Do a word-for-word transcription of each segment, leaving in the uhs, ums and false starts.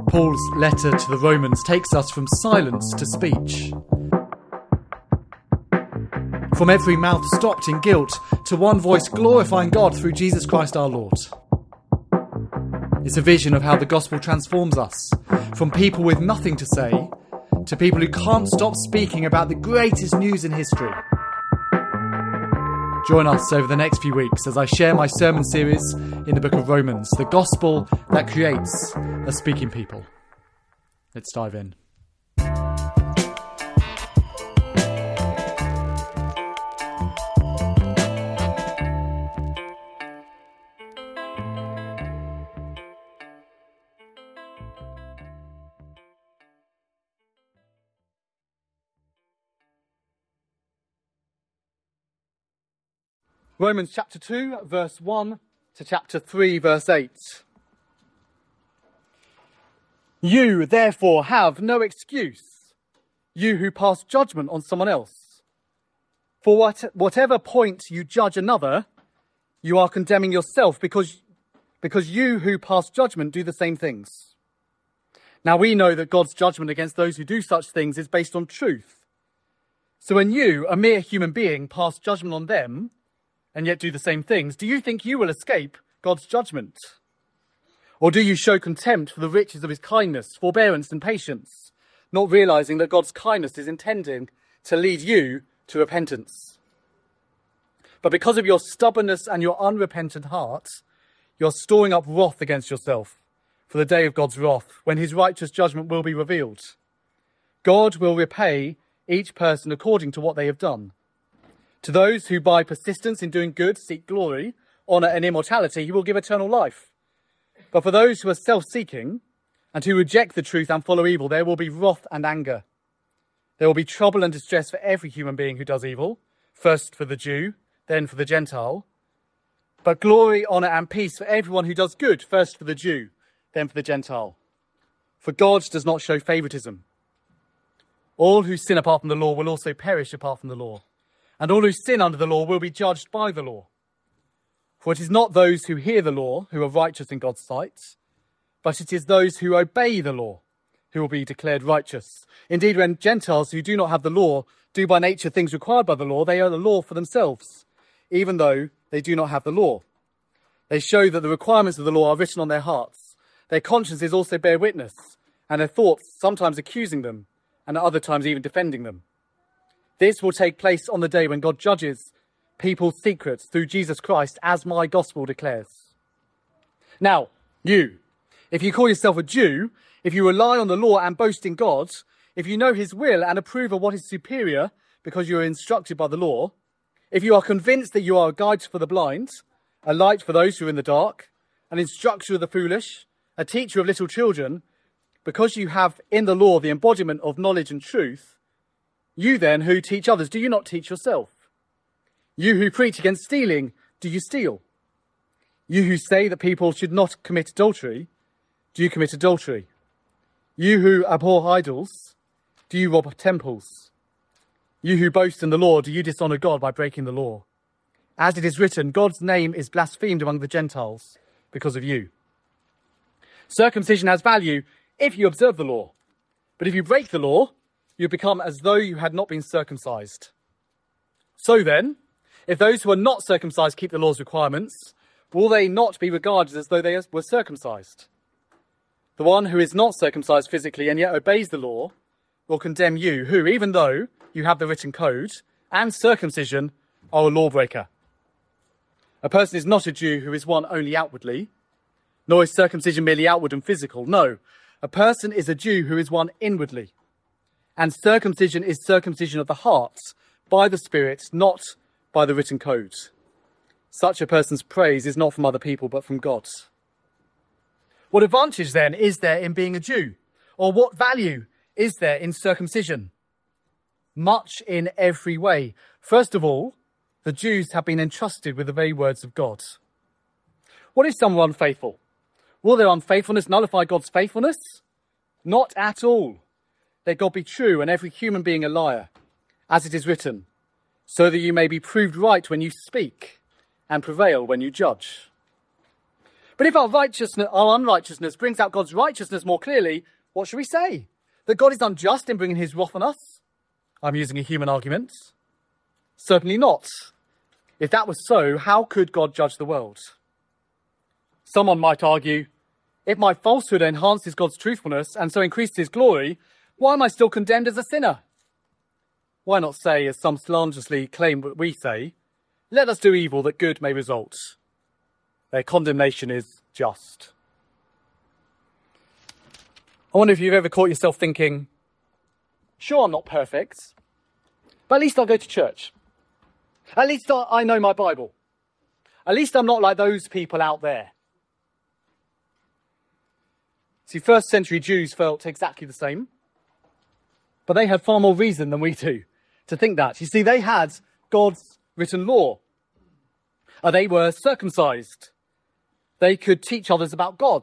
Paul's letter to the Romans takes us from silence to speech. From every mouth stopped in guilt to one voice glorifying God through Jesus Christ our Lord. It's a vision of how the gospel transforms us, from people with nothing to say to people who can't stop speaking about the greatest news in history. Join us over the next few weeks as I share my sermon series in the book of Romans, the gospel that creates a speaking people. Let's dive in. Romans chapter two, verse one to chapter three, verse eight. You, therefore, have no excuse, you who pass judgment on someone else. For what, whatever point you judge another, you are condemning yourself, because, because you who pass judgment do the same things. Now we know that God's judgment against those who do such things is based on truth. So when you, a mere human being, pass judgment on them, and yet do the same things, do you think you will escape God's judgment? Or do you show contempt for the riches of his kindness, forbearance and patience, not realizing that God's kindness is intending to lead you to repentance? But because of your stubbornness and your unrepentant heart, you're storing up wrath against yourself for the day of God's wrath, when his righteous judgment will be revealed. God will repay each person according to what they have done. To those who by persistence in doing good seek glory, honour and immortality, he will give eternal life. But for those who are self-seeking and who reject the truth and follow evil, there will be wrath and anger. There will be trouble and distress for every human being who does evil, first for the Jew, then for the Gentile. But glory, honour and peace for everyone who does good, first for the Jew, then for the Gentile. For God does not show favouritism. All who sin apart from the law will also perish apart from the law. And all who sin under the law will be judged by the law. For it is not those who hear the law who are righteous in God's sight, but it is those who obey the law who will be declared righteous. Indeed, when Gentiles who do not have the law do by nature things required by the law, they are the law for themselves, even though they do not have the law. They show that the requirements of the law are written on their hearts. Their consciences also bear witness, and their thoughts sometimes accusing them, and at other times even defending them. This will take place on the day when God judges people's secrets through Jesus Christ, as my gospel declares. Now, you, if you call yourself a Jew, if you rely on the law and boast in God, if you know his will and approve of what is superior because you are instructed by the law, if you are convinced that you are a guide for the blind, a light for those who are in the dark, an instructor of the foolish, a teacher of little children, because you have in the law the embodiment of knowledge and truth, you then who teach others, do you not teach yourself? You who preach against stealing, do you steal? You who say that people should not commit adultery, do you commit adultery? You who abhor idols, do you rob temples? You who boast in the law, do you dishonour God by breaking the law? As it is written, God's name is blasphemed among the Gentiles because of you. Circumcision has value if you observe the law, but if you break the law, you become as though you had not been circumcised. So then, if those who are not circumcised keep the law's requirements, will they not be regarded as though they were circumcised? The one who is not circumcised physically and yet obeys the law will condemn you, who, even though you have the written code and circumcision, are a lawbreaker. A person is not a Jew who is one only outwardly, nor is circumcision merely outward and physical. No, a person is a Jew who is one inwardly. And circumcision is circumcision of the heart, by the Spirit, not by the written code. Such a person's praise is not from other people, but from God. What advantage, then, is there in being a Jew? Or what value is there in circumcision? Much in every way. First of all, the Jews have been entrusted with the very words of God. What if some were unfaithful? Will their unfaithfulness nullify God's faithfulness? Not at all. Let God be true and every human being a liar, as it is written, so that you may be proved right when you speak and prevail when you judge. But if our righteousness, our unrighteousness brings out God's righteousness more clearly, what should we say? That God is unjust in bringing his wrath on us? I'm using a human argument. Certainly not. If that was so, how could God judge the world? Someone might argue, if my falsehood enhances God's truthfulness and so increases his glory, why am I still condemned as a sinner? Why not say, as some slanderously claim what we say, let us do evil that good may result. Their condemnation is just. I wonder if you've ever caught yourself thinking, sure, I'm not perfect, but at least I'll go to church. At least I know my Bible. At least I'm not like those people out there. See, first century Jews felt exactly the same, but they had far more reason than we do to think that. You see, they had God's written law. Uh, they were circumcised. They could teach others about God.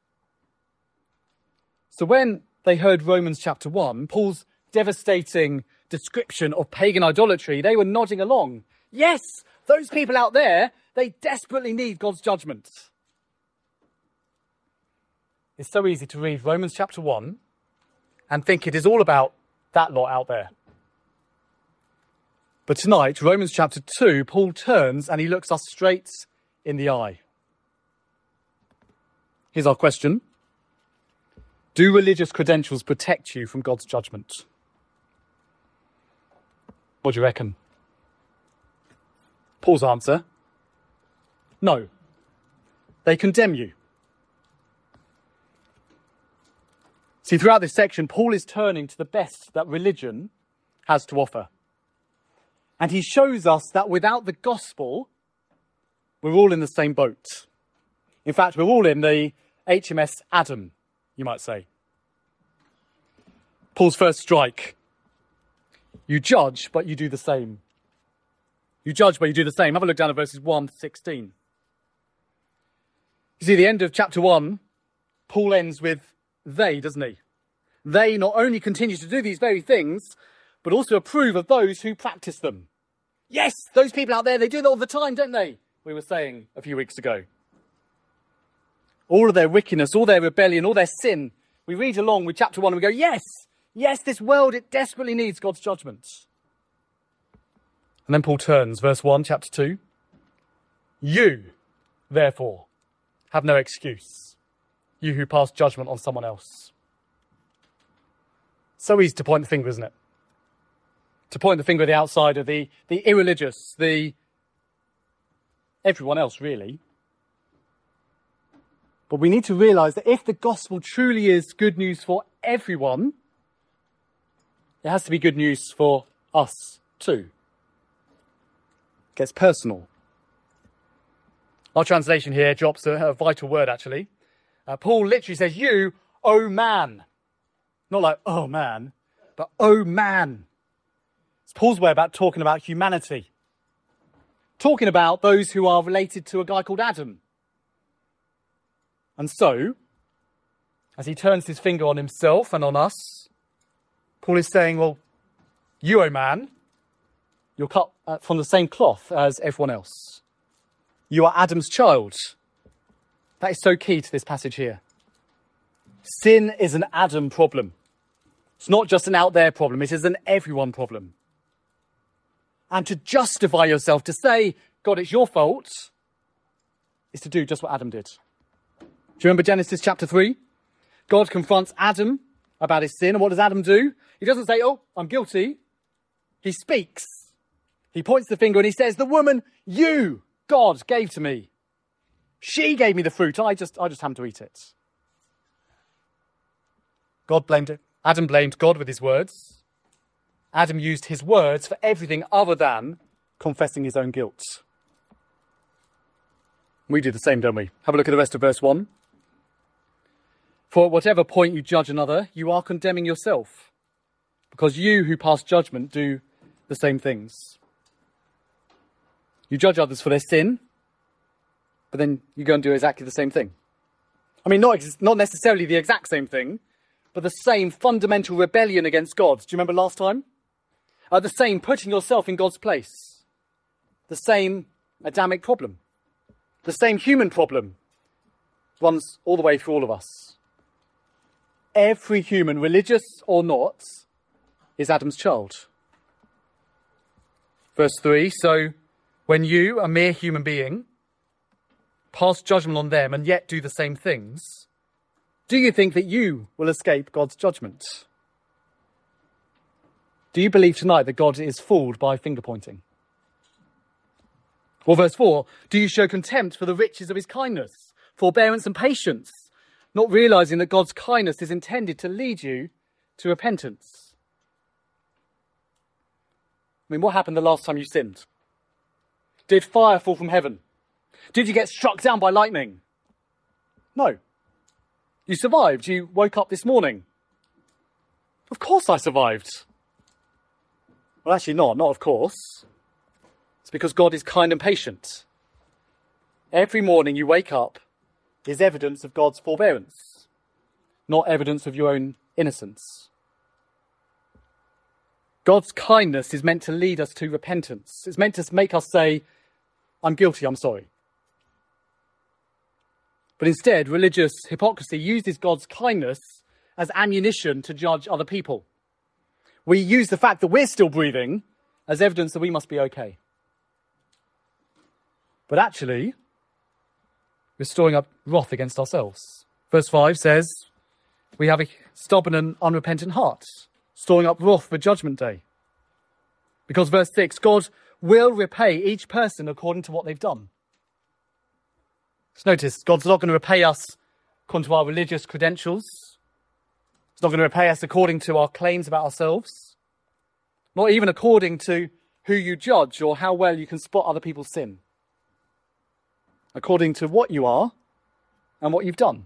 So when they heard Romans chapter one, Paul's devastating description of pagan idolatry, they were nodding along. Yes, those people out there, they desperately need God's judgment. It's so easy to read Romans chapter one and think it is all about that lot out there. But tonight, Romans chapter two, Paul turns and he looks us straight in the eye. Here's our question. Do religious credentials protect you from God's judgment? What do you reckon? Paul's answer, no. They condemn you. See, throughout this section, Paul is turning to the best that religion has to offer. And he shows us that without the gospel, we're all in the same boat. In fact, we're all in the H M S Adam, you might say. Paul's first strike. You judge, but you do the same. You judge, but you do the same. Have a look down at verses one to sixteen. You see, the end of chapter one, Paul ends with they, doesn't he? They not only continue to do these very things, but also approve of those who practice them. Yes, those people out there, they do that all the time, don't they? We were saying a few weeks ago. All of their wickedness, all their rebellion, all their sin. We read along with chapter one and we go, yes, yes, this world, it desperately needs God's judgment. And then Paul turns, verse one, chapter two. You, therefore, have no excuse. You who pass judgment on someone else. So easy to point the finger, isn't it? To point the finger at the outsider, the, the irreligious, the everyone else, really. But we need to realise that if the gospel truly is good news for everyone, it has to be good news for us too. It gets personal. Our translation here drops a, a vital word, actually. Uh, Paul literally says, you, oh man. Not like, oh man, but oh man. It's Paul's way about talking about humanity. Talking about those who are related to a guy called Adam. And so, as he turns his finger on himself and on us, Paul is saying, well, you, oh man, you're cut from the same cloth as everyone else. You are Adam's child. That is so key to this passage here. Sin is an Adam problem. It's not just an out there problem. It is an everyone problem. And to justify yourself, to say, God, it's your fault, is to do just what Adam did. Do you remember Genesis chapter three? God confronts Adam about his sin. And what does Adam do? He doesn't say, oh, I'm guilty. He speaks. He points the finger and he says, the woman you, God, gave to me. She gave me the fruit. I just, I just happened to eat it. God blamed it. Adam blamed God with his words. Adam used his words for everything other than confessing his own guilt. We do the same, don't we? Have a look at the rest of verse one. For at whatever point you judge another, you are condemning yourself, because you who pass judgment do the same things. You judge others for their sin, but then you go and do exactly the same thing. I mean, not, ex- not necessarily the exact same thing, but the same fundamental rebellion against God. Do you remember last time? Uh, the same putting yourself in God's place. The same Adamic problem. The same human problem. runs all the way through all of us. Every human, religious or not, is Adam's child. Verse three, so when you, a mere human being, pass judgment on them and yet do the same things, do you think that you will escape God's judgment? Do you believe tonight that God is fooled by finger pointing? Or verse four, do you show contempt for the riches of his kindness, forbearance and patience, not realising that God's kindness is intended to lead you to repentance? I mean, what happened the last time you sinned? Did fire fall from heaven? Did you get struck down by lightning? No. You survived. You woke up this morning. Of course I survived. Well, actually not. Not of course. It's because God is kind and patient. Every morning you wake up is evidence of God's forbearance, not evidence of your own innocence. God's kindness is meant to lead us to repentance. It's meant to make us say, I'm guilty, I'm sorry. But instead, religious hypocrisy uses God's kindness as ammunition to judge other people. We use the fact that we're still breathing as evidence that we must be okay. But actually, we're storing up wrath against ourselves. Verse five says, we have a stubborn and unrepentant heart, storing up wrath for judgment day. Because verse six, God will repay each person according to what they've done. So notice, God's not going to repay us according to our religious credentials. He's not going to repay us according to our claims about ourselves. Not even according to who you judge or how well you can spot other people's sin. According to what you are and what you've done.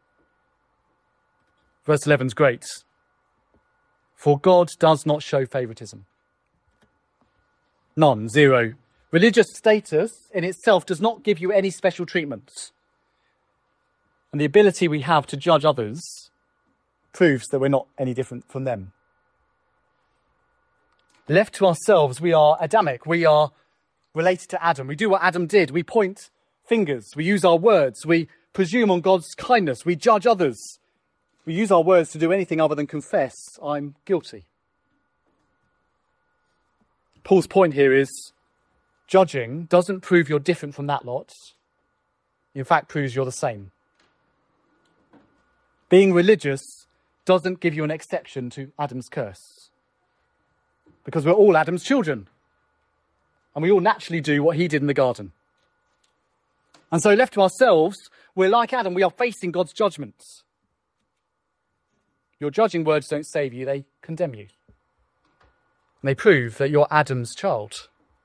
Verse eleven is great. For God does not show favouritism. None, zero. Religious status in itself does not give you any special treatment. And the ability we have to judge others proves that we're not any different from them. Left to ourselves, we are Adamic. We are related to Adam. We do what Adam did. We point fingers. We use our words. We presume on God's kindness. We judge others. We use our words to do anything other than confess, I'm guilty. Paul's point here is, judging doesn't prove you're different from that lot. In fact, proves you're the same. Being religious doesn't give you an exception to Adam's curse. Because we're all Adam's children. And we all naturally do what he did in the garden. And so left to ourselves, we're like Adam, we are facing God's judgments. Your judging words don't save you, they condemn you. And they prove that you're Adam's child.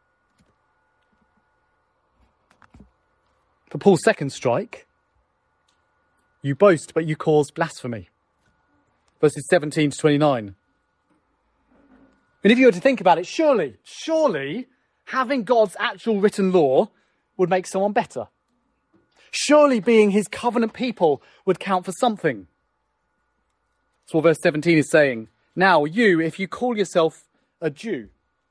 For Paul's second strike, you boast, but you cause blasphemy. Verses seventeen to twenty-nine. And if you were to think about it, surely, surely, having God's actual written law would make someone better. Surely being his covenant people would count for something. That's what verse seventeen is saying. Now you, if you call yourself a Jew.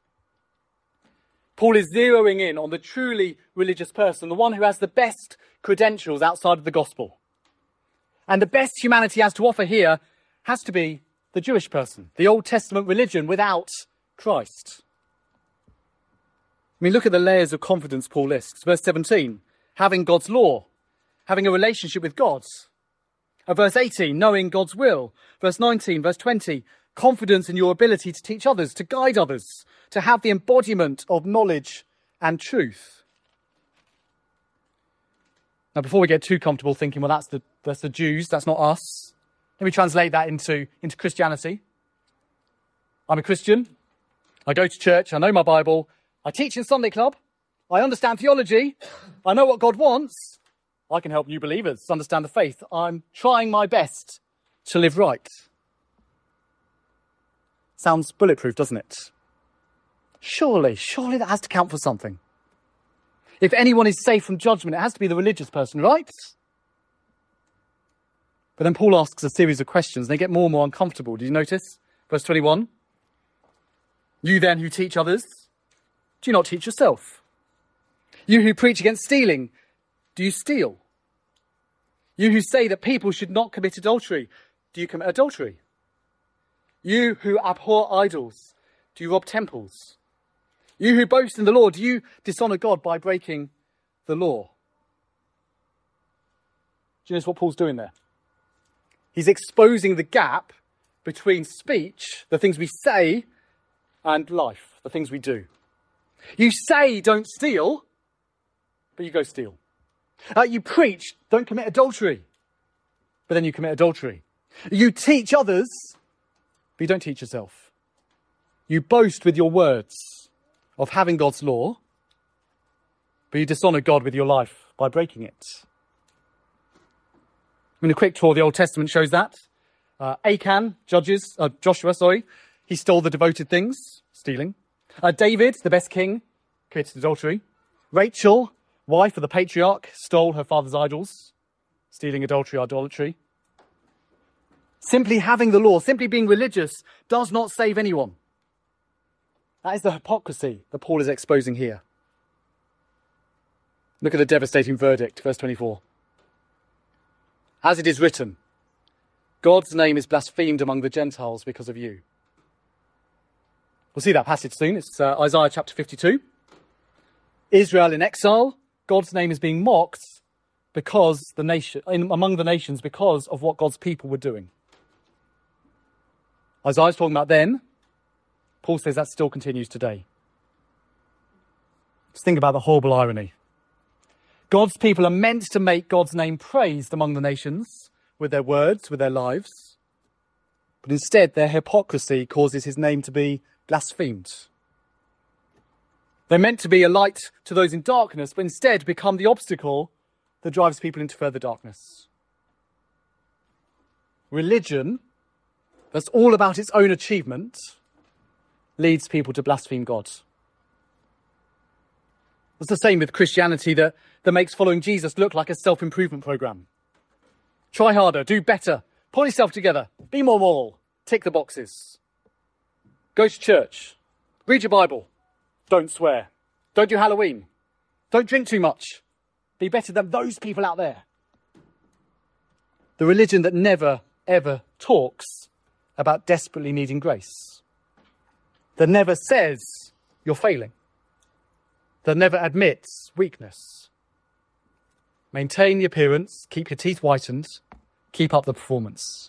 Paul is zeroing in on the truly religious person, the one who has the best credentials outside of the gospel. And the best humanity has to offer here has to be the Jewish person, the Old Testament religion without Christ. I mean, look at the layers of confidence Paul lists. Verse seventeen, having God's law, having a relationship with God. Uh, verse eighteen, knowing God's will. Verse nineteen, verse twenty, confidence in your ability to teach others, to guide others, to have the embodiment of knowledge and truth. Now, before we get too comfortable thinking, well, that's the that's the Jews, that's not us. Let me translate that into, into Christianity. I'm a Christian. I go to church. I know my Bible. I teach in Sunday club. I understand theology. I know what God wants. I can help new believers understand the faith. I'm trying my best to live right. Sounds bulletproof, doesn't it? Surely, surely that has to count for something. If anyone is safe from judgment, it has to be the religious person, right? But then Paul asks a series of questions, and they get more and more uncomfortable. Did you notice? Verse twenty-one. You then who teach others, do you not teach yourself? You who preach against stealing, do you steal? You who say that people should not commit adultery, do you commit adultery? You who abhor idols, do you rob temples? You who boast in the law, do you dishonour God by breaking the law? Do you notice what Paul's doing there? He's exposing the gap between speech, the things we say, and life, the things we do. You say don't steal, but you go steal. Uh, you preach don't commit adultery, but then you commit adultery. You teach others, but you don't teach yourself. You boast with your words of having God's law, but you dishonour God with your life by breaking it. I mean, a quick tour of the Old Testament shows that. Uh, Achan, Judges, uh, Joshua, sorry, he stole the devoted things, stealing. Uh, David, the best king, committed adultery. Rachel, wife of the patriarch, stole her father's idols, stealing, adultery, idolatry. Simply having the law, simply being religious, does not save anyone. That is the hypocrisy that Paul is exposing here. Look at the devastating verdict, verse twenty-four. As it is written, God's name is blasphemed among the Gentiles because of you. We'll see that passage soon. It's uh, Isaiah chapter fifty-two. Israel in exile, God's name is being mocked because the nation, in, among the nations because of what God's people were doing. Isaiah's talking about then. Paul says that still continues today. Just think about the horrible irony. God's people are meant to make God's name praised among the nations with their words, with their lives. But instead, their hypocrisy causes his name to be blasphemed. They're meant to be a light to those in darkness, but instead become the obstacle that drives people into further darkness. Religion, that's all about its own achievement, leads people to blaspheme God. It's the same with Christianity that, that makes following Jesus look like a self-improvement program. Try harder, do better, pull yourself together, be more moral, tick the boxes. Go to church, read your Bible, don't swear, don't do Halloween, don't drink too much, be better than those people out there. The religion that never, ever talks about desperately needing grace. That never says you're failing. That never admits weakness. Maintain the appearance, keep your teeth whitened, keep up the performance.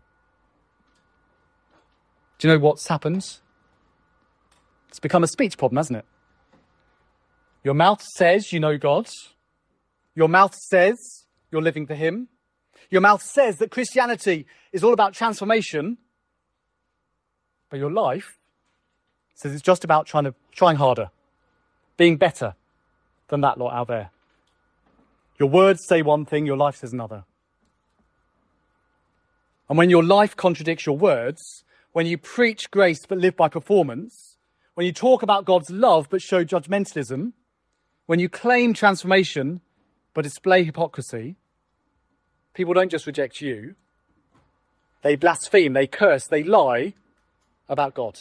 Do you know what's happened? It's become a speech problem, hasn't it? Your mouth says you know God. Your mouth says you're living for him. Your mouth says that Christianity is all about transformation. But your life says it's just about trying to trying harder, being better than that lot out there. Your words say one thing, your life says another. And when your life contradicts your words, when you preach grace but live by performance, when you talk about God's love but show judgmentalism, when you claim transformation but display hypocrisy, people don't just reject you, they blaspheme, they curse, they lie about God.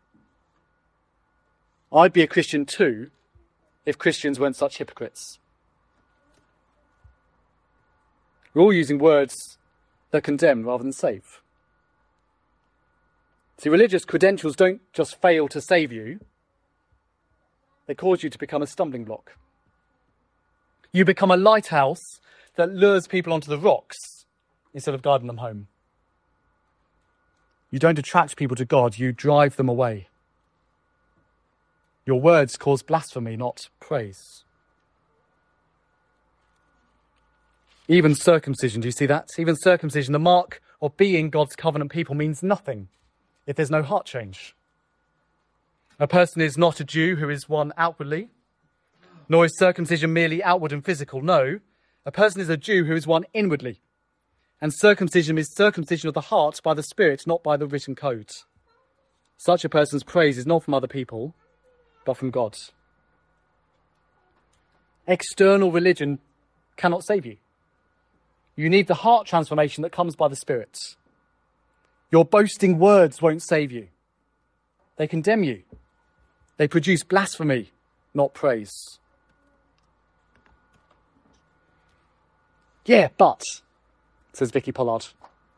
I'd be a Christian too if Christians weren't such hypocrites. We're all using words that condemn rather than save. See, religious credentials don't just fail to save you, they cause you to become a stumbling block. You become a lighthouse that lures people onto the rocks instead of guiding them home. You don't attract people to God, you drive them away. Your words cause blasphemy, not praise. Even circumcision, do you see that? Even circumcision, the mark of being God's covenant people, means nothing if there's no heart change. A person is not a Jew who is one outwardly, nor is circumcision merely outward and physical. No, a person is a Jew who is one inwardly. And circumcision is circumcision of the heart by the Spirit, not by the written code. Such a person's praise is not from other people, but from God. External religion cannot save you. You need the heart transformation that comes by the Spirit. Your boasting words won't save you. They condemn you. They produce blasphemy, not praise. Yeah, but says Vicky Pollard.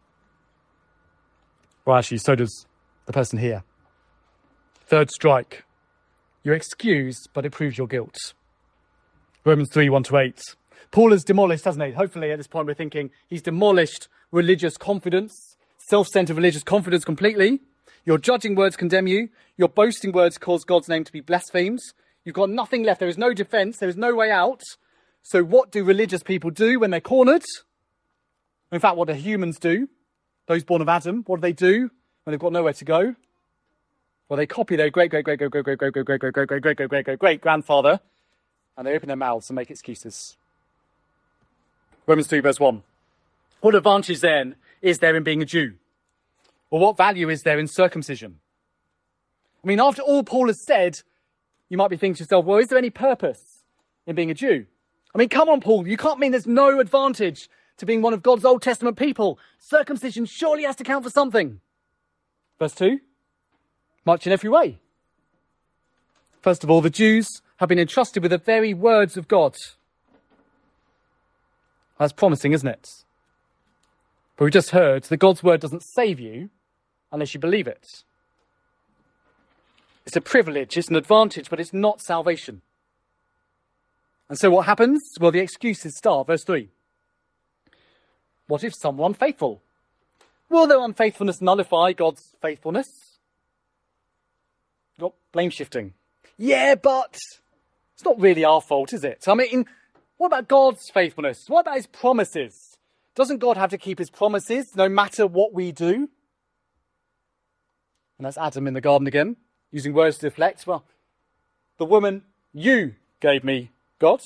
Well, actually, so does the person here. Third strike. You're excused, but it proves your guilt. Romans three, one to eight. Paul has demolished, hasn't he? Hopefully at this point we're thinking he's demolished religious confidence, self-centered religious confidence completely. Your judging words condemn you. Your boasting words cause God's name to be blasphemed. You've got nothing left. There is no defense. There is no way out. So what do religious people do when they're cornered? In fact, what do humans do? Those born of Adam, what do they do when they've got nowhere to go? Well, they copy their great, great, great, great, great, great, great, great, great, great, great, great, great, great, great, great, great grandfather, and they open their mouths and make excuses. Romans three, verse one. What advantage then is there in being a Jew? Or what value is there in circumcision? I mean, after all Paul has said, you might be thinking to yourself, well, is there any purpose in being a Jew? I mean, come on, Paul, you can't mean there's no advantage to being one of God's Old Testament people. Circumcision surely has to count for something. Verse two, much in every way. First of all, the Jews have been entrusted with the very words of God. That's promising, isn't it? But we just heard that God's word doesn't save you unless you believe it. It's a privilege, it's an advantage, but it's not salvation. And so what happens? Well, the excuses start. Verse three. What if someone faithful? Will their unfaithfulness nullify God's faithfulness? Got blame shifting. Yeah, but it's not really our fault, is it? I mean, what about God's faithfulness? What about his promises? Doesn't God have to keep his promises no matter what we do? And that's Adam in the garden again, using words to deflect. Well, the woman you gave me, God.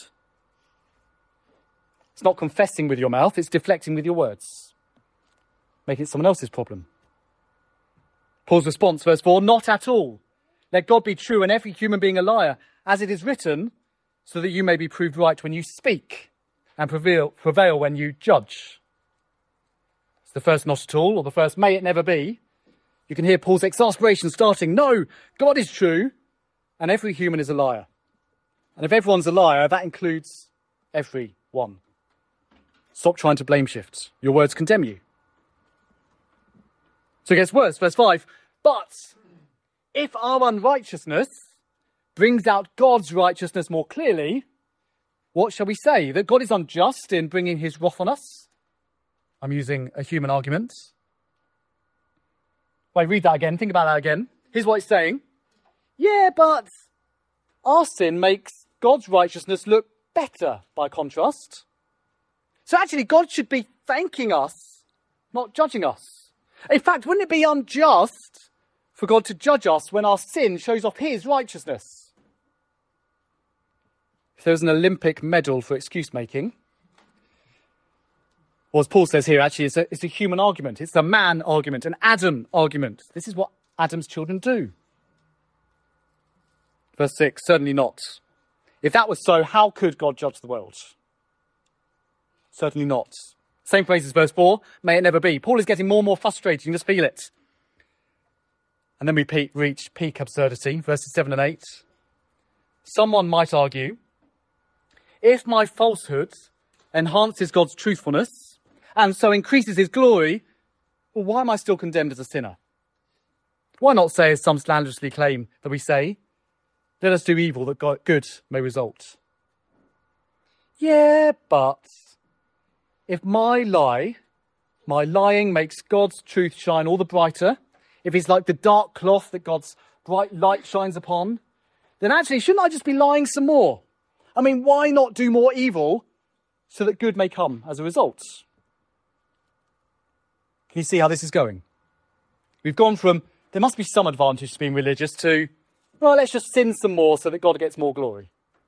It's not confessing with your mouth, it's deflecting with your words, making it someone else's problem. Paul's response, verse four, not at all. Let God be true and every human being a liar, as it is written, so that you may be proved right when you speak and prevail, prevail when you judge. It's the first not at all, or the first may it never be. You can hear Paul's exasperation starting. No, God is true and every human is a liar. And if everyone's a liar, that includes everyone. Stop trying to blame shift. Your words condemn you. So it gets worse, verse five. But if our unrighteousness brings out God's righteousness more clearly, what shall we say? That God is unjust in bringing his wrath on us? I'm using a human argument. If I read that again, think about that again. Here's what it's saying. Yeah, but our sin makes God's righteousness look better by contrast. So actually, God should be thanking us, not judging us. In fact, wouldn't it be unjust for God to judge us when our sin shows off his righteousness? If there was an Olympic medal for excuse-making, well, as Paul says here, actually, it's a, it's a human argument. It's a man argument, an Adam argument. This is what Adam's children do. Verse six, certainly not. If that was so, how could God judge the world? Certainly not. Same phrase as verse four, may it never be. Paul is getting more and more frustrated, you can just feel it. And then we pe- reach peak absurdity, verses seven and eight. Someone might argue, if my falsehood enhances God's truthfulness and so increases his glory, well, why am I still condemned as a sinner? Why not say, as some slanderously claim that we say, let us do evil that God, good may result? Yeah, but if my lie, my lying makes God's truth shine all the brighter, if it's like the dark cloth that God's bright light shines upon, then actually, shouldn't I just be lying some more? I mean, why not do more evil so that good may come as a result? Can you see how this is going? We've gone from, there must be some advantage to being religious, to, well, let's just sin some more so that God gets more glory.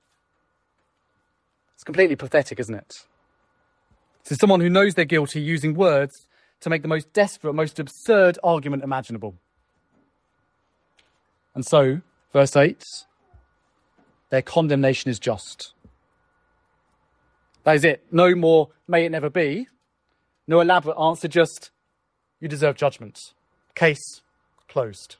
It's completely pathetic, isn't it? So someone who knows they're guilty using words to make the most desperate, most absurd argument imaginable. And so, verse eight, their condemnation is just. That is it. No more, may it never be. No elaborate answer, just, you deserve judgment. Case closed.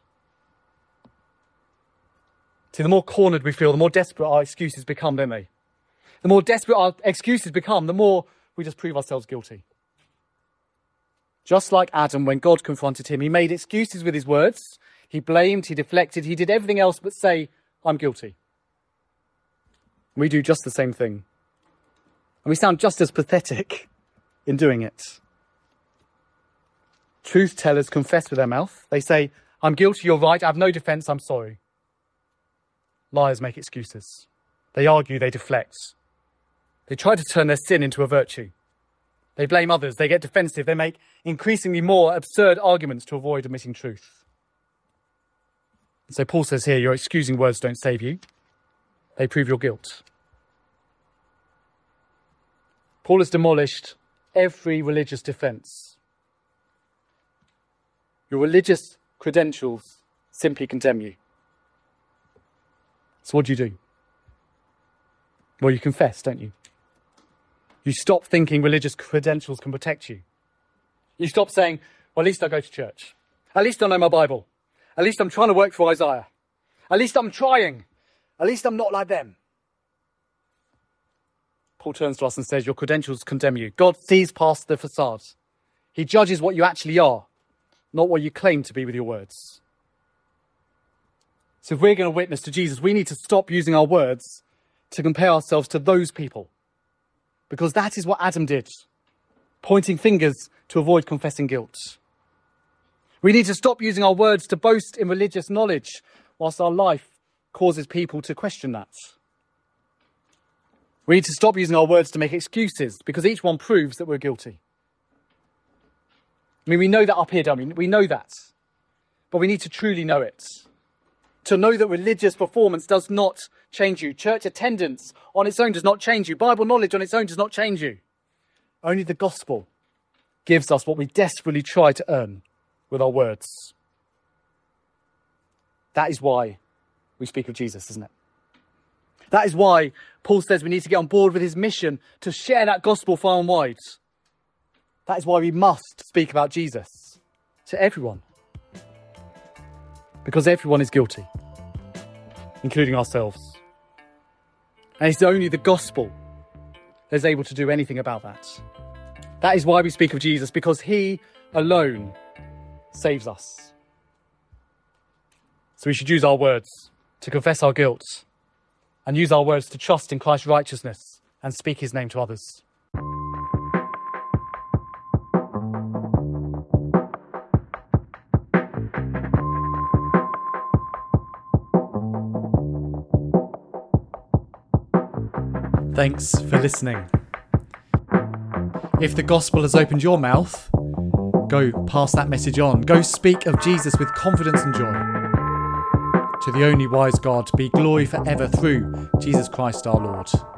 See, the more cornered we feel, the more desperate our excuses become, don't they? The more desperate our excuses become, the more we just prove ourselves guilty. Just like Adam, when God confronted him, he made excuses with his words. He blamed, he deflected, he did everything else but say, I'm guilty. We do just the same thing. And we sound just as pathetic in doing it. Truth tellers confess with their mouth. They say, I'm guilty, you're right, I have no defence, I'm sorry. Liars make excuses. They argue, they deflect. They try to turn their sin into a virtue. They blame others, they get defensive, they make increasingly more absurd arguments to avoid admitting truth. And so Paul says here, your excusing words don't save you. They prove your guilt. Paul has demolished every religious defence. Your religious credentials simply condemn you. So what do you do? Well, you confess, don't you? You stop thinking religious credentials can protect you. You stop saying, well, at least I go to church. At least I know my Bible. At least I'm trying to work for Isaiah. At least I'm trying. At least I'm not like them. Paul turns to us and says, your credentials condemn you. God sees past the facade. He judges what you actually are, not what you claim to be with your words. So if we're going to witness to Jesus, we need to stop using our words to compare ourselves to those people. Because that is what Adam did, pointing fingers to avoid confessing guilt. We need to stop using our words to boast in religious knowledge, whilst our life causes people to question that. We need to stop using our words to make excuses, because each one proves that we're guilty. I mean, we know that up here, don't we? We know that. But we need to truly know it. To know that religious performance does not change you. Church attendance on its own does not change you. Bible knowledge on its own does not change you. Only the gospel gives us what we desperately try to earn with our words. That is why we speak of Jesus, isn't it? That is why Paul says we need to get on board with his mission to share that gospel far and wide. That is why we must speak about Jesus to everyone. Because everyone is guilty, including ourselves. And it's only the gospel that is able to do anything about that. That is why we speak of Jesus, because he alone saves us. So we should use our words to confess our guilt and use our words to trust in Christ's righteousness and speak his name to others. Thanks for listening. If the gospel has opened your mouth, go pass that message on. Go speak of Jesus with confidence and joy. To the only wise God be glory forever through Jesus Christ our Lord.